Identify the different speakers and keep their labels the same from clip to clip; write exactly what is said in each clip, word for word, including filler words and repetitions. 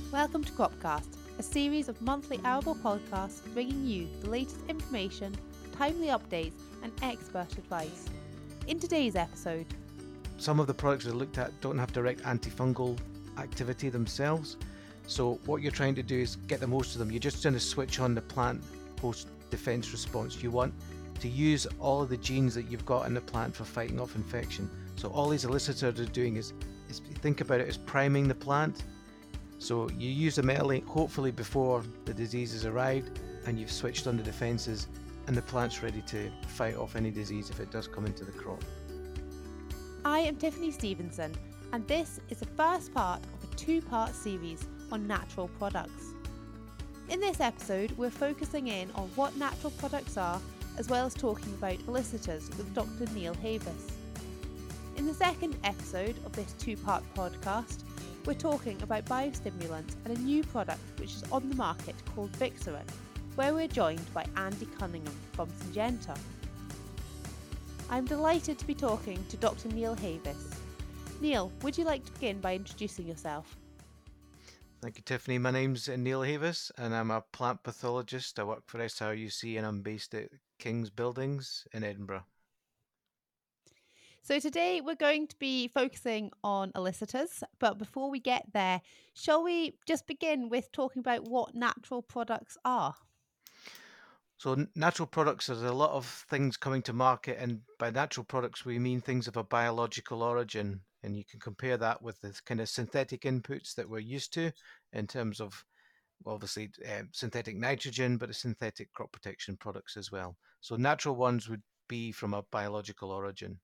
Speaker 1: Welcome to Cropcast, a series of monthly Arable podcasts bringing you the latest information, timely updates, and expert advice. In today's episode,
Speaker 2: some of the products we looked at don't have direct antifungal activity themselves. So what you're trying to do is get the most of them. You're just going to switch on the plant host defense response. You want to use all of the genes that you've got in the plant for fighting off infection. So all these elicitors are doing is, is think about it as priming the plant. So you use them early, hopefully before the disease has arrived, and you've switched on the defenses, and the plant's ready to fight off any disease if it does come into the crop.
Speaker 1: I am Tiffany Stevenson, and this is the first part of a two-part series on natural products. In this episode, we're focusing in on what natural products are, as well as talking about elicitors with Doctor Neil Havis. In the second episode of this two-part podcast, we're talking about biostimulants and a new product which is on the market called Vixaron, where we're joined by Andy Cunningham from Syngenta. I'm delighted to be talking to Doctor Neil Havis. Neil, would you like to begin by introducing yourself?
Speaker 2: Thank you, Tiffany. My name's Neil Havis, and I'm a plant pathologist. I work for S R U C, and I'm based at King's Buildings in Edinburgh.
Speaker 1: So today we're going to be focusing on elicitors, but before we get there, shall we just begin with talking about what natural products are?
Speaker 2: So natural products, there's a lot of things coming to market, and by natural products we mean things of a biological origin, and you can compare that with the kind of synthetic inputs that we're used to in terms of obviously uh, synthetic nitrogen, but the synthetic crop protection products as well. So natural ones would be from a biological origin.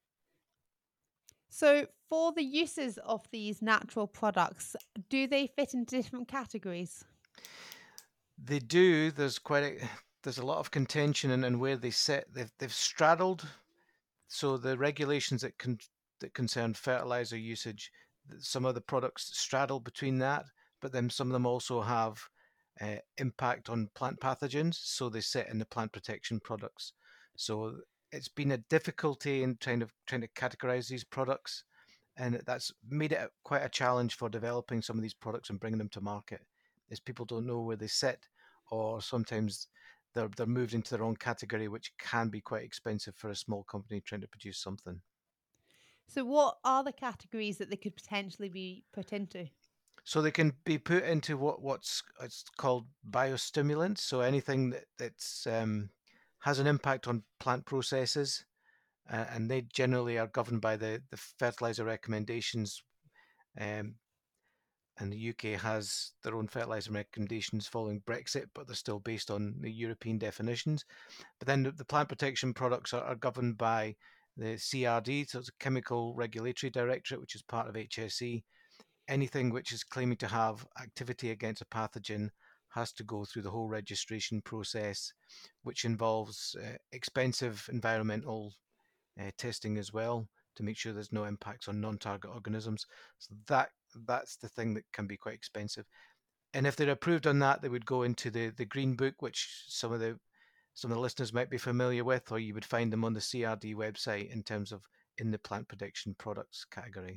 Speaker 1: So for the uses of these natural products, do they fit into different categories?
Speaker 2: They do. There's quite a there's a lot of contention in, in where they sit. They've they've straddled. So the regulations that con, that concern fertilizer usage, some of the products straddle between that, but then some of them also have uh, impact on plant pathogens. So they sit in the plant protection products. So it's been a difficulty in trying to trying to categorize these products, and that's made it quite a challenge for developing some of these products and bringing them to market, is people don't know where they sit, or sometimes they're they're moved into their own category, which can be quite expensive for a small company trying to produce something.
Speaker 1: So what are the categories that they could potentially be put into?
Speaker 2: So they can be put into what what's it's called biostimulants. So anything that that's um, has an impact on plant processes, uh, and they generally are governed by the the fertilizer recommendations. Um, and the U K has their own fertilizer recommendations following Brexit, but they're still based on the European definitions. But then the, the plant protection products are, are governed by the C R D, so it's a Chemical Regulatory Directorate, which is part of H S E. Anything which is claiming to have activity against a pathogen has to go through the whole registration process, which involves uh, expensive environmental uh, testing as well to make sure there's no impacts on non-target organisms. So that that's the thing that can be quite expensive. And if they're approved on that, they would go into the, the green book, which some of the some of the listeners might be familiar with, or you would find them on the C R D website in terms of in the plant protection products category.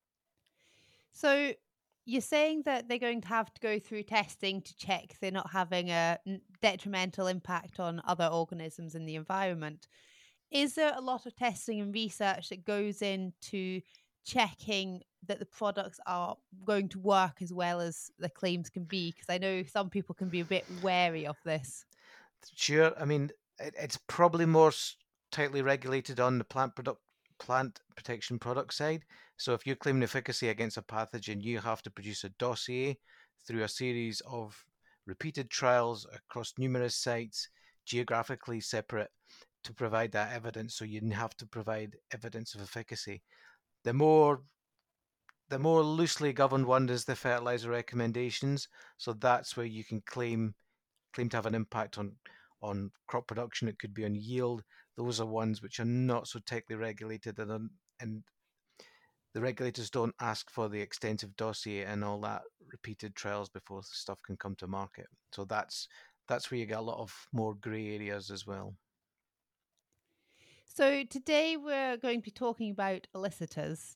Speaker 1: So you're saying that they're going to have to go through testing to check they're not having a detrimental impact on other organisms in the environment. Is there a lot of testing and research that goes into checking that the products are going to work as well as the claims can be? Because I know some people can be a bit wary of this.
Speaker 2: Sure, I mean it, it's probably more tightly regulated on the plant product plant protection product side. So if you're claiming efficacy against a pathogen, you have to produce a dossier through a series of repeated trials across numerous sites, geographically separate, to provide that evidence. So you have to provide evidence of efficacy. The more the more loosely governed one is the fertilizer recommendations. So that's where you can claim claim to have an impact on on crop production. It could be on yield. Those are ones which are not so tightly regulated, and and the regulators don't ask for the extensive dossier and all that repeated trials before stuff can come to market. So that's that's where you get a lot of more grey areas as well.
Speaker 1: So today we're going to be talking about elicitors.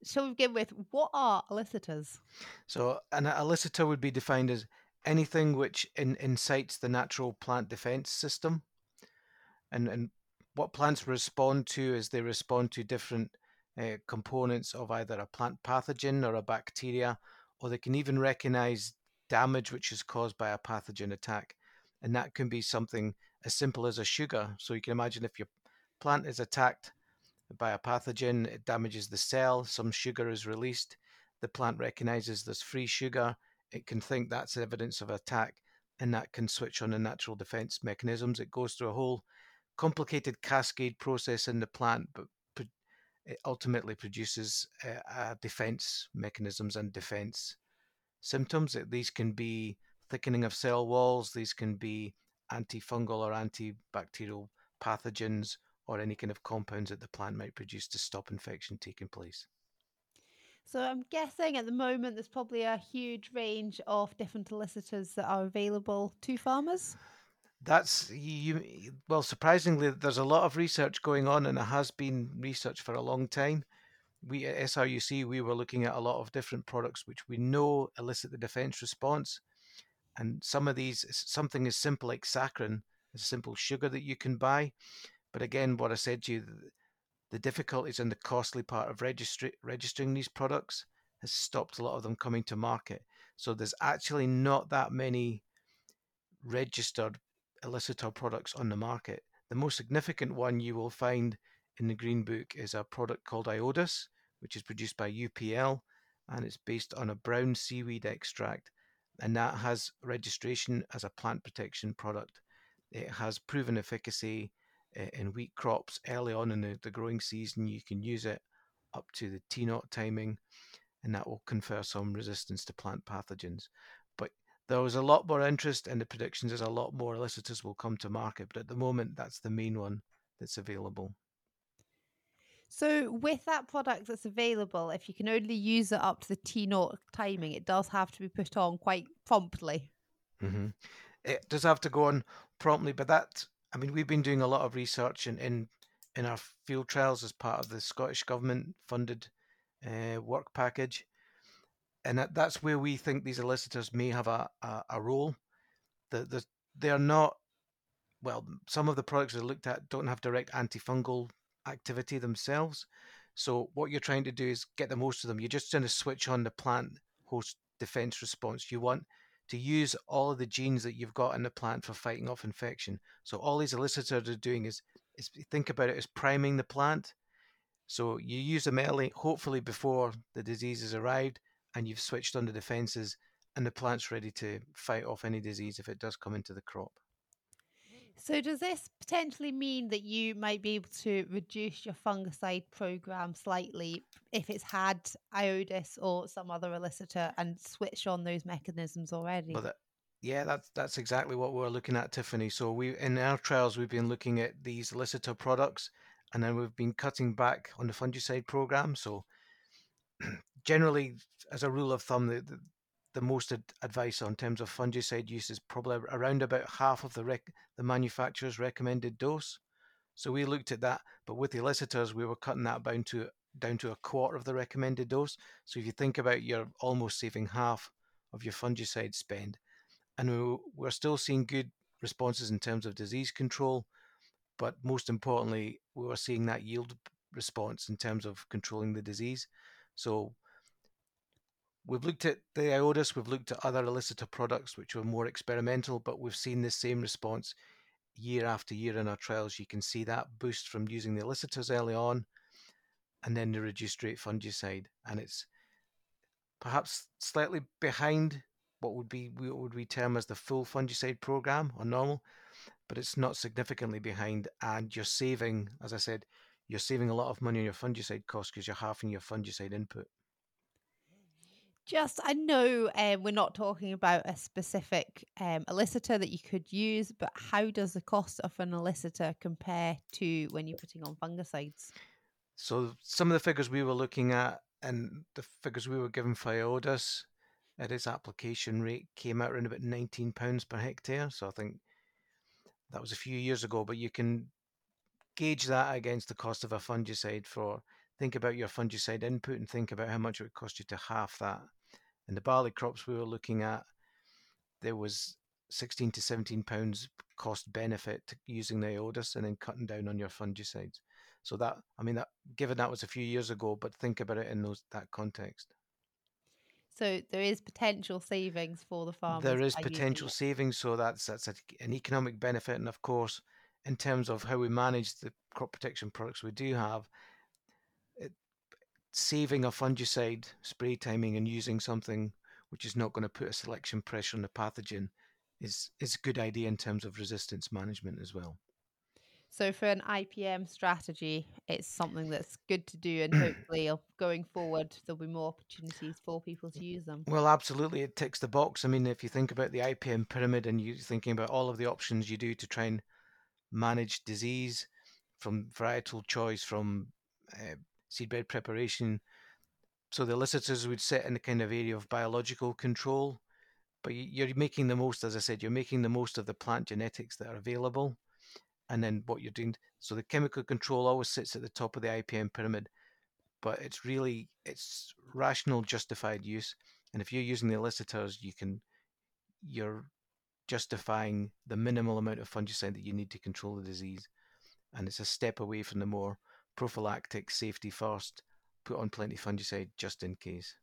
Speaker 1: shall we begin with what are elicitors?
Speaker 2: So an elicitor would be defined as anything which in, incites the natural plant defense system. And, and what plants respond to is they respond to different uh, components of either a plant pathogen or a bacteria, or they can even recognize damage which is caused by a pathogen attack. And that can be something as simple as a sugar. So you can imagine if your plant is attacked by a pathogen, it damages the cell, some sugar is released, the plant recognizes there's free sugar, it can think that's evidence of attack, and that can switch on the natural defense mechanisms. It goes through a whole complicated cascade process in the plant, but it ultimately produces uh, uh, defense mechanisms and defense symptoms. These can be thickening of cell walls, these can be antifungal or antibacterial pathogens, or any kind of compounds that the plant might produce to stop infection taking place.
Speaker 1: So I'm guessing at the moment there's probably a huge range of different elicitors that are available to farmers.
Speaker 2: That's you. Well, surprisingly, there's a lot of research going on, and it has been research for a long time. We at S R U C we were looking at a lot of different products which we know elicit the defense response, and some of these something as simple like saccharin, a simple sugar that you can buy. But again, what I said to you, the difficulties and the costly part of registry, registering these products has stopped a lot of them coming to market. So there's actually not that many registered elicitor products on the market. The most significant one you will find in the Green Book is a product called Iodis, which is produced by U P L, and it's based on a brown seaweed extract, and that has registration as a plant protection product. It has proven efficacy in wheat crops early on in the, the growing season. You can use it up to the T naught timing, and that will confer some resistance to plant pathogens. But there was a lot more interest in the predictions as a lot more elicitors will come to market, but at the moment that's the main one that's available.
Speaker 1: So with that product that's available, if you can only use it up to the T naught timing, it does have to be put on quite promptly.
Speaker 2: Mm-hmm. It does have to go on promptly, but that, I mean, we've been doing a lot of research in in, in our field trials as part of the Scottish Government funded uh, work package, and that, that's where we think these elicitors may have a, a, a role. The, the, they're not, well, some of the products that are looked at don't have direct antifungal activity themselves. So what you're trying to do is get the most of them. You're just trying to switch on the plant host defense response. You want to use all of the genes that you've got in the plant for fighting off infection. So all these elicitors are doing is, is think about it as priming the plant. So you use them early, hopefully before the disease has arrived, and you've switched on the defenses, and the plant's ready to fight off any disease if it does come into the crop.
Speaker 1: So does this potentially mean that you might be able to reduce your fungicide program slightly if it's had iodis or some other elicitor and switch on those mechanisms already?
Speaker 2: But that, yeah, that's that's exactly what we're looking at, Tiffany. So we in our trials we've been looking at these elicitor products, and then we've been cutting back on the fungicide program. So generally, as a rule of thumb, the, the, the most ad- advice on terms of fungicide use is probably around about half of the rec- the manufacturer's recommended dose. So we looked at that, but with the elicitors, we were cutting that down to down to a quarter of the recommended dose. So if you think about, you're almost saving half of your fungicide spend, and we're still seeing good responses in terms of disease control, but most importantly, we were seeing that yield response in terms of controlling the disease. So we've looked at the Iodis, we've looked at other elicitor products which were more experimental, but we've seen the same response year after year in our trials. You can see that boost from using the elicitors early on, and then the reduced rate fungicide, and it's perhaps slightly behind what would be what would we term as the full fungicide program or normal, but it's not significantly behind, and you're saving, as I said, you're saving a lot of money on your fungicide costs because you're halving your fungicide input.
Speaker 1: Just, I know um, we're not talking about a specific um, elicitor that you could use, but how does the cost of an elicitor compare to when you're putting on fungicides?
Speaker 2: So some of the figures we were looking at and the figures we were given for Iodis at its application rate came out around about nineteen pounds per hectare. So I think that was a few years ago, but you can gauge that against the cost of a fungicide for think about your fungicide input and think about how much it would cost you to half that. In the barley crops we were looking at, there was sixteen to seventeen pounds cost benefit to using the iodus and then cutting down on your fungicides. So that, I mean, that given that was a few years ago, but think about it in those that context.
Speaker 1: So there is potential savings for the farmers
Speaker 2: There is
Speaker 1: by using
Speaker 2: potential
Speaker 1: it.
Speaker 2: savings, so that's that's a, an economic benefit. And of course, in terms of how we manage the crop protection products we do have, it, saving a fungicide spray timing and using something which is not going to put a selection pressure on the pathogen is is a good idea in terms of resistance management as well.
Speaker 1: So for an I P M strategy, it's something that's good to do, and hopefully uh, going forward there'll be more opportunities for people to use them.
Speaker 2: Well, absolutely, it ticks the box. I mean, if you think about the I P M pyramid and you're thinking about all of the options you do to try and manage disease, from varietal choice, from uh, seedbed preparation, so the elicitors would sit in the kind of area of biological control, but you're making the most, as I said, you're making the most of the plant genetics that are available, and then what you're doing. So the chemical control always sits at the top of the I P M pyramid, but it's really it's rational, justified use. And if you're using the elicitors, you can you're justifying the minimal amount of fungicide that you need to control the disease, and it's a step away from the more prophylactic safety first, put on plenty of fungicide just in case.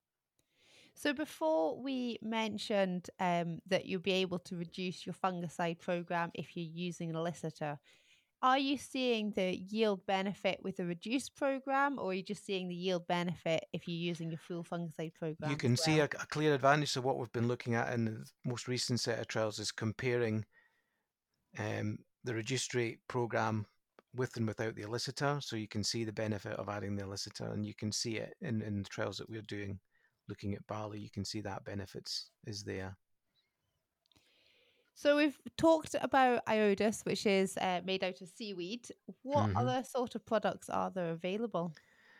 Speaker 1: So before we mentioned um, that you'll be able to reduce your fungicide program if you're using an elicitor, are you seeing the yield benefit with a reduced program, or are you just seeing the yield benefit if you're using your full fungicide
Speaker 2: You
Speaker 1: program as
Speaker 2: can see a,
Speaker 1: well?
Speaker 2: a clear advantage. So what we've been looking at in the most recent set of trials is comparing um, the reduced rate program with and without the elicitor. So you can see the benefit of adding the elicitor, and you can see it in, in the trials that we're doing, looking at barley. You can see that benefits is there.
Speaker 1: So we've talked about iodus, which is uh, made out of seaweed. What
Speaker 2: hmm
Speaker 1: other sort of products are there available?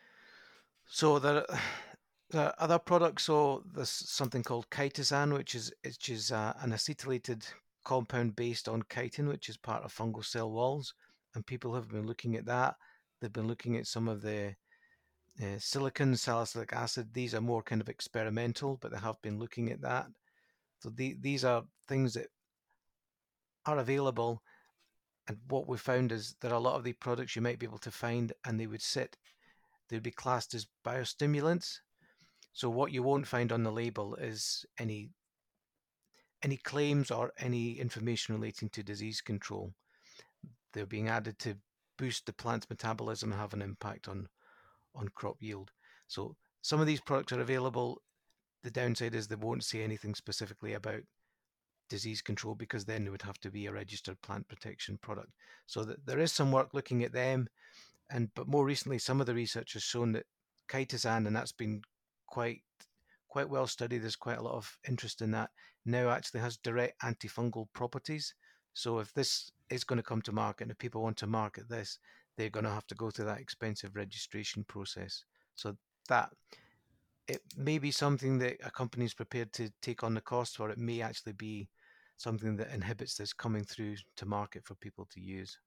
Speaker 2: So there, there are other products. So there's something called chitosan, which is which is uh, an acetylated compound based on chitin, which is part of fungal cell walls, and people have been looking at that. They've been looking at some of the uh, silicon, salicylic acid. These are more kind of experimental, but they have been looking at that. So the, these are things that are available. And what we found is there are a lot of the products you might be able to find, and they would sit, they would be classed as biostimulants. So what you won't find on the label is any any claims or any information relating to disease control. They're being added to boost the plant's metabolism and have an impact on on crop yield. So some of these products are available. The downside is they won't say anything specifically about disease control, because then they would have to be a registered plant protection product. So that there is some work looking at them, and but more recently, some of the research has shown that chitosan, and that's been quite quite well studied. There's quite a lot of interest in that now. Actually, has direct antifungal properties. So if this is going to come to market, and if people want to market this, they're going to have to go through that expensive registration process. So that it may be something that a company is prepared to take on the cost, or it may actually be something that inhibits this coming through to market for people to use.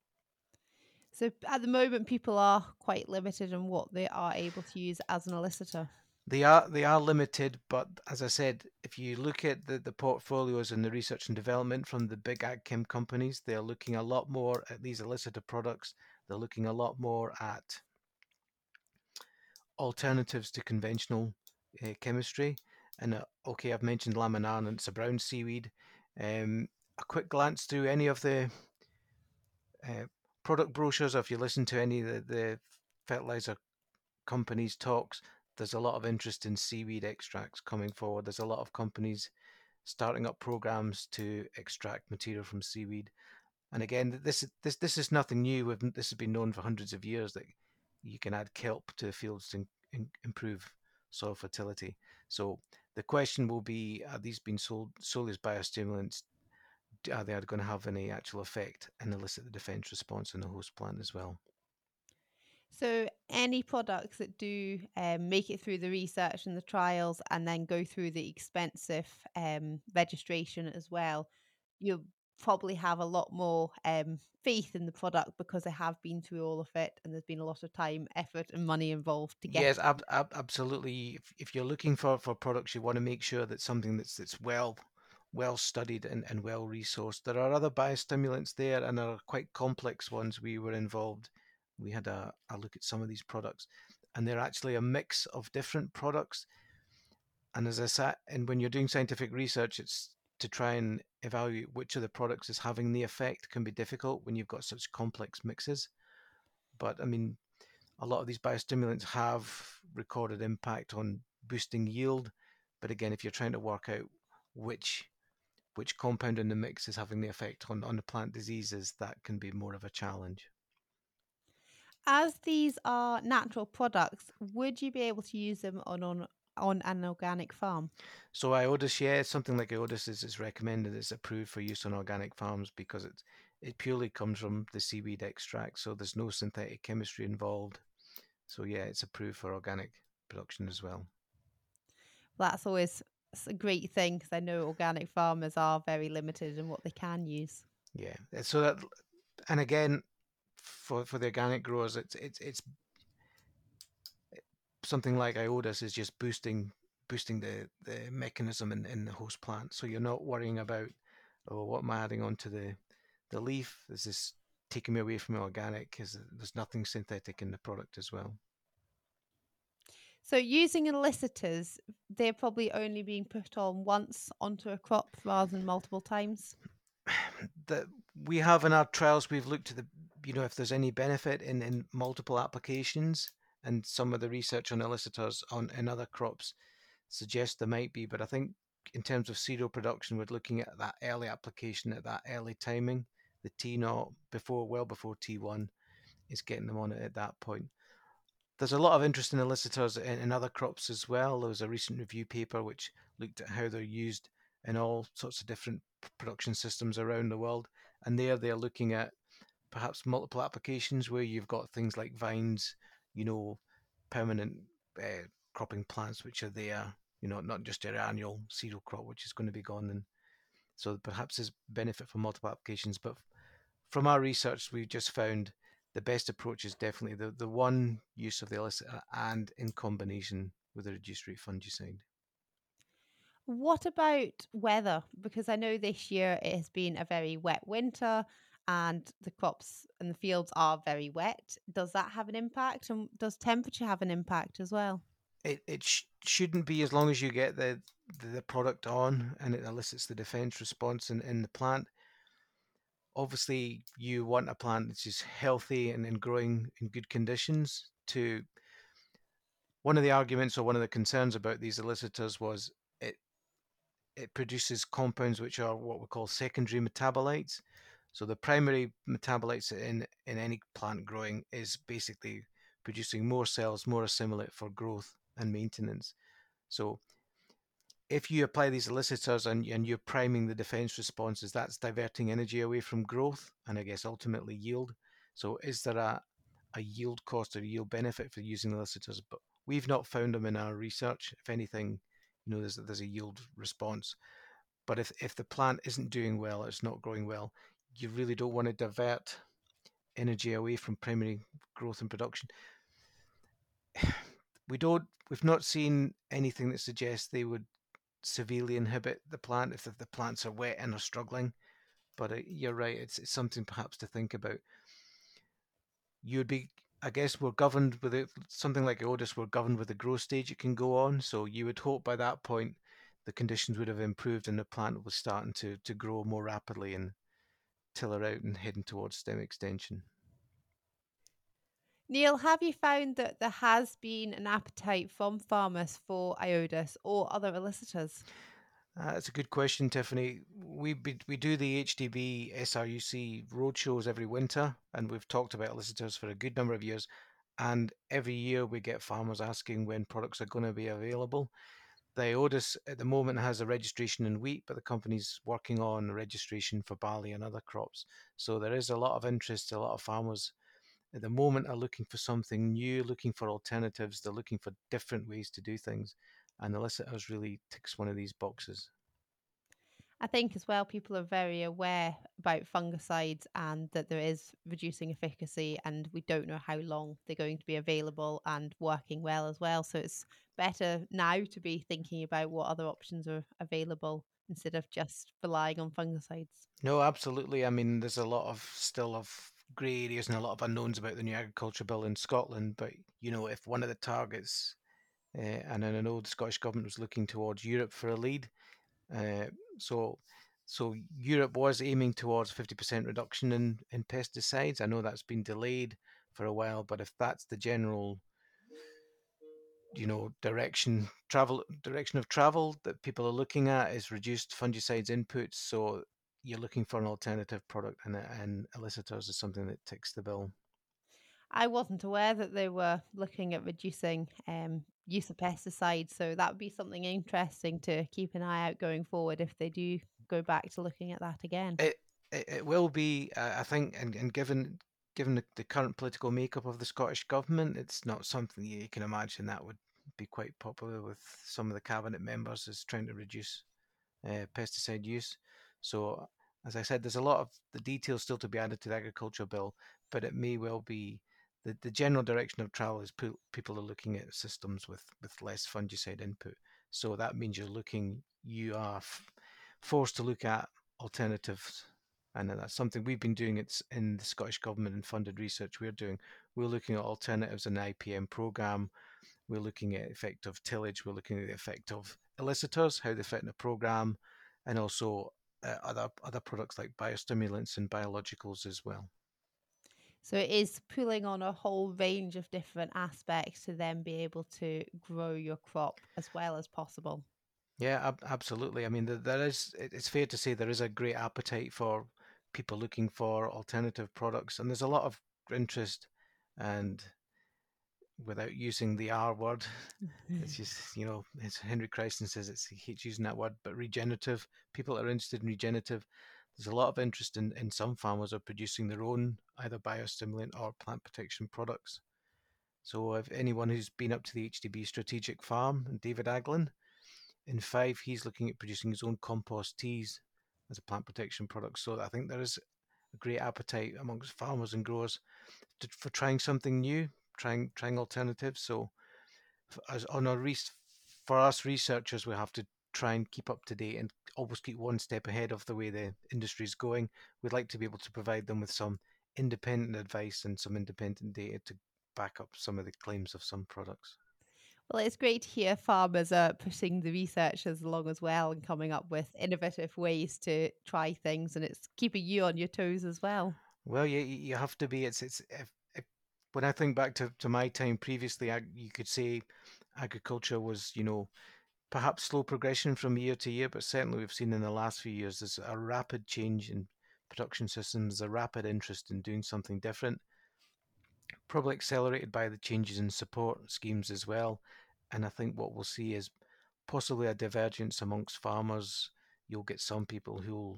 Speaker 1: So at the moment, people are quite limited in what they are able to use as an elicitor.
Speaker 2: They are they are limited, but as I said, if you look at the, the portfolios and the research and development from the big ag chem companies, they're looking a lot more at these elicitor products. They're looking a lot more at alternatives to conventional uh, chemistry. And uh, okay, I've mentioned laminar, and it's a brown seaweed. Um, a quick glance through any of the uh, product brochures, or if you listen to any of the, the fertilizer companies' talks, there's a lot of interest in seaweed extracts coming forward. There's a lot of companies starting up programs to extract material from seaweed. And again, this this this is nothing new. We've, this has been known for hundreds of years that you can add kelp to the fields to in, improve soil fertility. So the question will be: are these being sold solely as biostimulants? Are they going to have any actual effect and elicit the defense response in the host plant as well?
Speaker 1: So any products that do um, make it through the research and the trials and then go through the expensive um, registration as well, you'll probably have a lot more um, faith in the product because they have been through all of it and there's been a lot of time, effort, and money involved to get.
Speaker 2: Yes, ab ab absolutely. If, if you're looking for, for products, you want to make sure that something that's that's well well studied and, and well resourced. There are other biostimulants there, and there are quite complex ones. We were involved. We had a, a look at some of these products, and they're actually a mix of different products. And as I said, and when you're doing scientific research, it's to try and evaluate which of the products is having the effect can be difficult when you've got such complex mixes. But I mean, a lot of these biostimulants have recorded impact on boosting yield. But again, if you're trying to work out which which compound in the mix is having the effect on, on the plant diseases, that can be more of a challenge.
Speaker 1: As these are natural products, would you be able to use them on on, on an organic farm?
Speaker 2: So iodis, yeah, something like iodis is, is recommended. It's approved for use on organic farms because it it purely comes from the seaweed extract, so there's no synthetic chemistry involved. So yeah, it's approved for organic production as well.
Speaker 1: That's always s- a great thing because I know organic farmers are very limited in what they can use.
Speaker 2: Yeah, so that, and again, for for the organic growers, it's it's it's something like iodis is just boosting boosting the the mechanism in in the host plant. So you're not worrying about, oh, what am I adding onto the the leaf? Is this taking me away from organic? Because there's nothing synthetic in the product as well.
Speaker 1: So using elicitors, they're probably only being put on once onto a crop rather than multiple times.
Speaker 2: That we have in our trials, we've looked at the, you know, if there's any benefit in in multiple applications, and some of the research on elicitors on in other crops suggests there might be, but I think in terms of cereal production, we're looking at that early application, at that early timing. The T naught before, well before T one, is getting them on it at that point. There's a lot of interest in elicitors in, in other crops as well. There was a recent review paper which looked at how they're used in all sorts of different production systems around the world, and there they're looking at perhaps multiple applications where you've got things like vines, you know, permanent uh, cropping plants which are there, you know, not just your annual cereal crop which is going to be gone. And so perhaps there's benefit for multiple applications. But from our research, we've just found the best approach is definitely the, the one use of the elicitor and in combination with a reduced rate fungicide.
Speaker 1: What about weather? Because I know this year it has been a very wet winter and the crops and the fields are very wet. Does that have an impact? And does temperature have an impact as well?
Speaker 2: It, it sh- shouldn't be, as long as you get the, the product on and it elicits the defense response in, in the plant. Obviously, you want a plant that's just healthy and, and growing in good conditions. To one of the arguments or one of the concerns about these elicitors was it it produces compounds which are what we call secondary metabolites. So the primary metabolites in in any plant growing is basically producing more cells, more assimilate for growth and maintenance. So if you apply these elicitors and, and you're priming the defense responses, that's diverting energy away from growth and I guess ultimately yield. So is there a, a yield cost or yield benefit for using elicitors? But we've not found them in our research. If anything, you know, there's there's a yield response. But if, if the plant isn't doing well, it's not growing well, you really don't want to divert energy away from primary growth and production. We don't, we've not seen anything that suggests they would severely inhibit the plant if the, the plants are wet and are struggling. But uh, you're right, it's, it's something perhaps to think about. You'd be, I guess, we're governed with it, something like iodis, we're governed with the growth stage it can go on. So you would hope by that point the conditions would have improved and the plant was starting to, to grow more rapidly and tiller out and heading towards stem extension.
Speaker 1: Neil, have you found that there has been an appetite from farmers for iodus or other elicitors?
Speaker 2: Uh, that's a good question, Tiffany. We be, we do the H D B S R U C roadshows every winter, and we've talked about elicitors for a good number of years. And every year we get farmers asking when products are going to be available. The Iodis at the moment has a registration in wheat, but the company's working on a registration for barley and other crops. So there is a lot of interest. A lot of farmers at the moment are looking for something new, looking for alternatives. They're looking for different ways to do things. And elicitors really ticks one of these boxes.
Speaker 1: I think as well, people are very aware about fungicides and that there is reducing efficacy, and we don't know how long they're going to be available and working well as well. So it's better now to be thinking about what other options are available instead of just relying on fungicides.
Speaker 2: No, absolutely. I mean, there's a lot of still of grey areas and a lot of unknowns about the new agriculture bill in Scotland. But you know, if one of the targets, uh, and I know the Scottish government was looking towards Europe for a lead, uh, so so Europe was aiming towards fifty percent reduction in in pesticides. I know that's been delayed for a while, but if that's the general, you know, direction travel direction of travel that people are looking at is reduced fungicides inputs. So you're looking for an alternative product, and and elicitors is something that ticks the bill.
Speaker 1: I wasn't aware that they were looking at reducing um, use of pesticides, so that would be something interesting to keep an eye out going forward if they do go back to looking at that again.
Speaker 2: It it, it will be, uh, I think, and, and given given the, the current political makeup of the Scottish government, it's not something you can imagine that would be quite popular with some of the cabinet members is trying to reduce uh, pesticide use. So, as I said, there's a lot of the details still to be added to the agriculture bill, but it may well be the, the general direction of travel is pe- people are looking at systems with, with less fungicide input. So that means you're looking, you are f- forced to look at alternatives. And that's something we've been doing. It's in the Scottish Government and funded research we're doing. We're looking at alternatives in the I P M programme. We're looking at effective tillage. We're looking at the effect of elicitors, how they fit in the program, and also uh, other other products like biostimulants and biologicals as well.
Speaker 1: So it is pulling on a whole range of different aspects to then be able to grow your crop as well as possible.
Speaker 2: Yeah, ab- absolutely. I mean, there, there is. It's fair to say there is a great appetite for people looking for alternative products, and there's a lot of interest. And without using the R word, it's just, you know, as Henry Christen says, it's, he hates using that word, but regenerative. People are interested in regenerative. There's a lot of interest in, in some farmers are producing their own either biostimulant or plant protection products. So if anyone who's been up to the H D B Strategic Farm, and David Aglin, in Five, he's looking at producing his own compost teas as a plant protection product. So I think there is a great appetite amongst farmers and growers to, for trying something new, trying trying alternatives. So as on our res- for us researchers, we have to try and keep up to date and always keep one step ahead of the way the industry is going. We'd like to be able to provide them with some independent advice and some independent data to back up some of the claims of some products.
Speaker 1: Well, it's great to hear farmers are pushing the researchers along as well and coming up with innovative ways to try things, and it's keeping you on your toes as well.
Speaker 2: Well, you you have to be. It's it's if, if, when I think back to, to my time previously, I, you could say agriculture was, you know, perhaps slow progression from year to year, but certainly we've seen in the last few years there's a rapid change in production systems, a rapid interest in doing something different, probably accelerated by the changes in support schemes as well. And I think what we'll see is possibly a divergence amongst farmers. You'll get some people who'll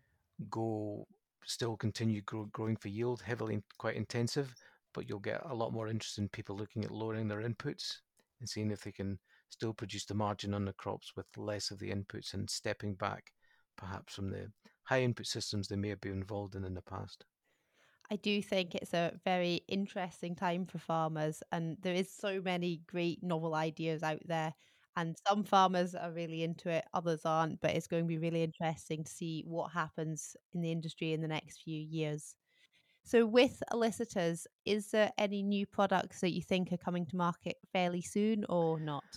Speaker 2: go still continue grow, growing for yield, heavily quite intensive, but you'll get a lot more interest in people looking at lowering their inputs and seeing if they can still produce the margin on the crops with less of the inputs and stepping back perhaps from the high input systems they may have been involved in in the past.
Speaker 1: I do think it's a very interesting time for farmers, and there is so many great novel ideas out there. And some farmers are really into it, others aren't. But it's going to be really interesting to see what happens in the industry in the next few years. So, with elicitors, is there any new products that you think are coming to market fairly soon or not?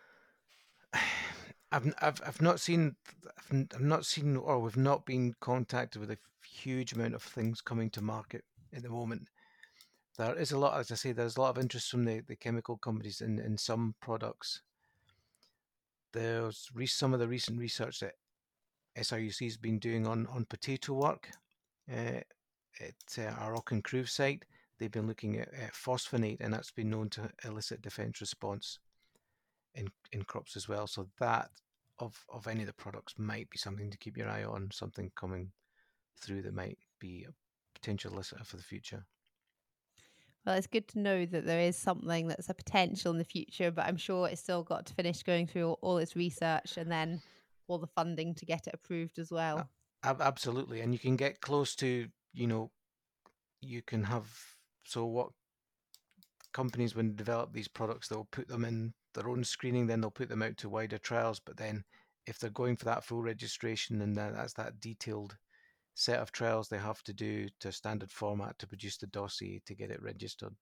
Speaker 2: I've, I've, I've not seen, I've, I've not seen, or we've not been contacted with a huge amount of things coming to market at the moment. There is a lot, as I say, there's a lot of interest from the, the chemical companies in, in some products. There's re- some of the recent research that S R U C has been doing on, on potato work uh, at uh, our Auchincruive site. They've been looking at uh, phosphonate, and that's been known to elicit defense response in, in crops as well. So that of of any of the products might be something to keep your eye on, something coming through that might be a potential elicitor for the future.
Speaker 1: Well, it's good to know that there is something that's a potential in the future, but I'm sure it's still got to finish going through all, all its research and then all the funding to get it approved as well.
Speaker 2: Ab- absolutely, and you can get close to, you know, you can have, so what companies, when they develop these products, they'll put them in their own screening, then they'll put them out to wider trials. But then if they're going for that full registration, and that, that's that detailed set of trials they have to do to a standard format to produce the dossier to get it registered.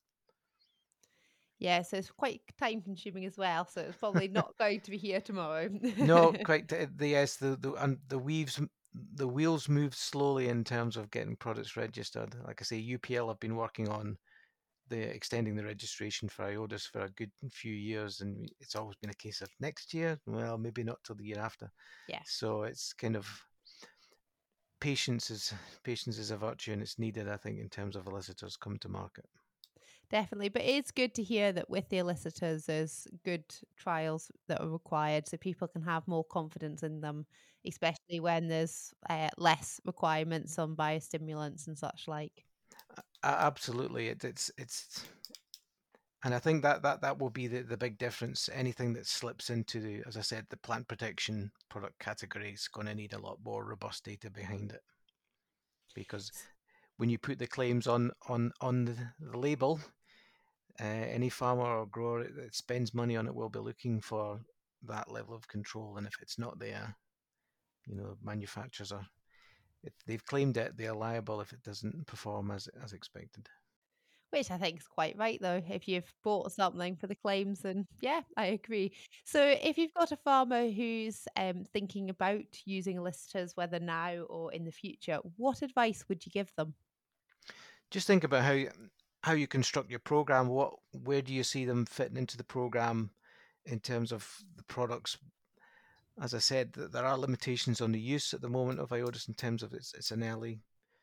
Speaker 1: Yeah, so it's quite time consuming as well. So it's probably not going to be here tomorrow.
Speaker 2: No, quite. The, the yes, the the and the weaves, the wheels move slowly in terms of getting products registered. Like I say, U P L have been working on the extending the registration for IODIS for a good few years, and it's always been a case of next year. Well, maybe not till the year after.
Speaker 1: Yeah.
Speaker 2: So it's kind of patience is patience is a virtue, and it's needed, I think, in terms of elicitors come to market.
Speaker 1: Definitely. But it's good to hear that with the elicitors, there's good trials that are required so people can have more confidence in them, especially when there's uh, less requirements on biostimulants and such like.
Speaker 2: A- absolutely, it, it's it's, and I think that that that will be the, the big difference. Anything that slips into the, as I said, the plant protection product category is going to need a lot more robust data behind it, because when you put the claims on on on the, the label, uh, any farmer or grower that spends money on it will be looking for that level of control, and if it's not there, you know, manufacturers are, if they've claimed it, they're liable if it doesn't perform as as expected.
Speaker 1: Which I think is quite right, though. If you've bought something for the claims, then yeah, I agree. So, if you've got a farmer who's um, thinking about using elicitors, whether now or in the future, what advice would you give them?
Speaker 2: Just think about how how you construct your program. What, where do you see them fitting into the program in terms of the products? As I said, there are limitations on the use at the moment of IODIS in terms of it's, it's an early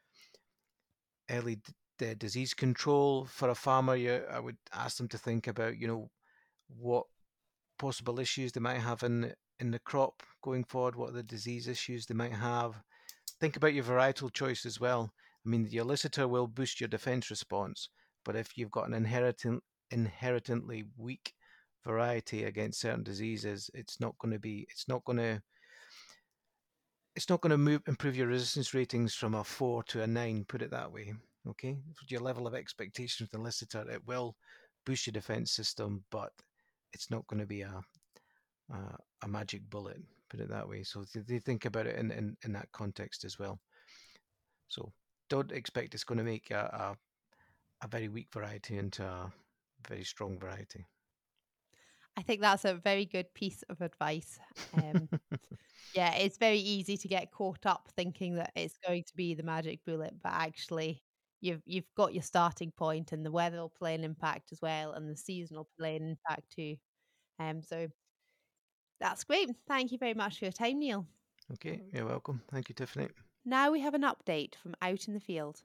Speaker 2: early d- disease control for a farmer. You, I would ask them to think about, you know, what possible issues they might have in in the crop going forward. What are the disease issues they might have? Think about your varietal choice as well. I mean, your elicitor will boost your defense response, but if you've got an inheritant, inherently weak variety against certain diseases, it's not going to be, it's not going to, it's not going to move, improve your resistance ratings from a four to a nine, put it that way. Okay. For your level of expectation with the elicitor, it will boost your defense system, but it's not going to be a, a, a magic bullet, put it that way. So they think about it in, in, in that context as well. So don't expect it's going to make a, a, a very weak variety into a very strong variety.
Speaker 1: I think that's a very good piece of advice. Um, yeah, it's very easy to get caught up thinking that it's going to be the magic bullet, but actually, you've you've got your starting point, and the weather will play an impact as well, and the season will play an impact too. Um, so that's great. Thank you very much for your time, Neil.
Speaker 2: Okay, you're welcome. Thank you, Tiffany.
Speaker 1: Now we have an update from out in the field.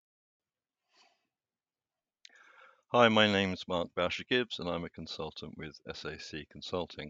Speaker 3: Hi, my name is Mark Boucher-Gibbs and I'm a consultant with S A C Consulting.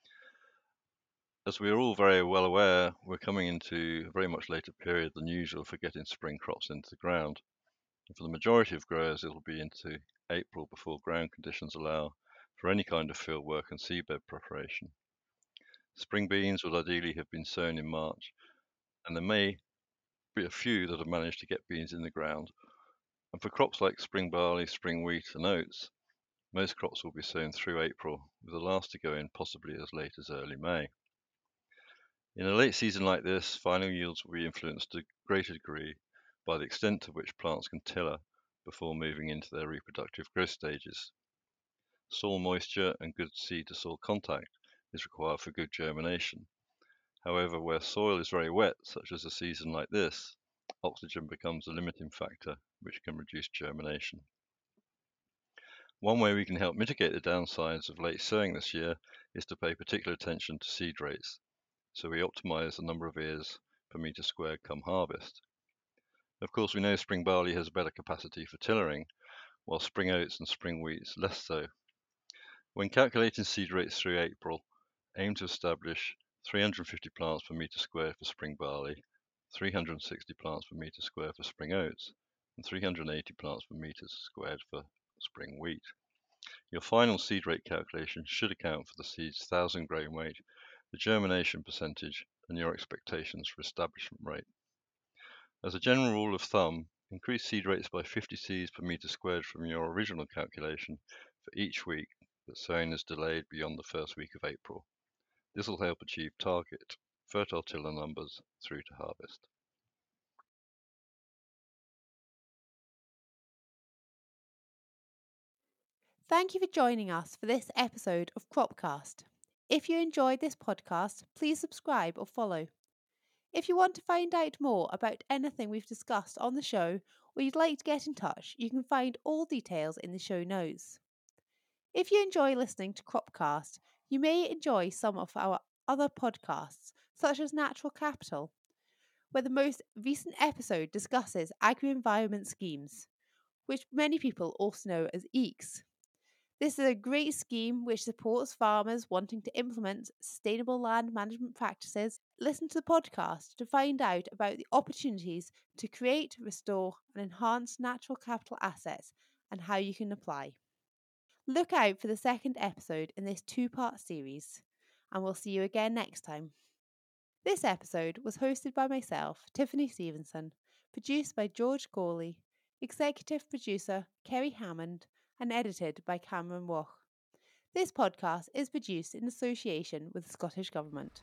Speaker 3: As we are all very well aware, we're coming into a very much later period than usual for getting spring crops into the ground. And for the majority of growers, it'll be into April before ground conditions allow for any kind of field work and seedbed preparation. Spring beans would ideally have been sown in March, and there may be a few that have managed to get beans in the ground. And for crops like spring barley, spring wheat and oats, most crops will be sown through April, with the last to go in possibly as late as early May. In a late season like this, final yields will be influenced to a greater degree by the extent to which plants can tiller before moving into their reproductive growth stages. Soil moisture and good seed to soil contact is required for good germination. However, where soil is very wet, such as a season like this, oxygen becomes a limiting factor which can reduce germination. One way we can help mitigate the downsides of late sowing this year is to pay particular attention to seed rates, so we optimize the number of ears per metre squared come harvest. Of course, we know spring barley has a better capacity for tillering, while spring oats and spring wheats less so. When calculating seed rates through April, aim to establish three hundred fifty plants per metre squared for spring barley, three hundred sixty plants per metre squared for spring oats, and three hundred eighty plants per metre squared for spring wheat. Your final seed rate calculation should account for the seed's one thousand grain weight, the germination percentage, and your expectations for establishment rate. As a general rule of thumb, increase seed rates by fifty seeds per metre squared from your original calculation for each week that sowing is delayed beyond the first week of April. This will help achieve target fertile tiller numbers through to harvest.
Speaker 1: Thank you for joining us for this episode of Cropcast. If you enjoyed this podcast, please subscribe or follow. If you want to find out more about anything we've discussed on the show, or you'd like to get in touch, you can find all details in the show notes. If you enjoy listening to Cropcast, you may enjoy some of our other podcasts, such as Natural Capital, where the most recent episode discusses agri-environment schemes, which many people also know as E A Cs. This is a great scheme which supports farmers wanting to implement sustainable land management practices. Listen to the podcast to find out about the opportunities to create, restore, and enhance natural capital assets and how you can apply. Look out for the second episode in this two-part series, and we'll see you again next time. This episode was hosted by myself, Tiffany Stevenson, produced by George Gawley, executive producer Kerry Hammond, and edited by Cameron Wach. This podcast is produced in association with the Scottish Government.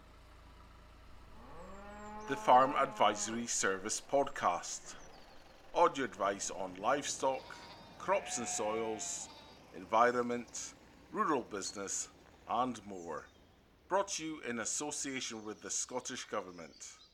Speaker 4: The Farm Advisory Service Podcast. Audio advice on livestock, crops and soils, environment, rural business, and more. Brought to you in association with the Scottish Government.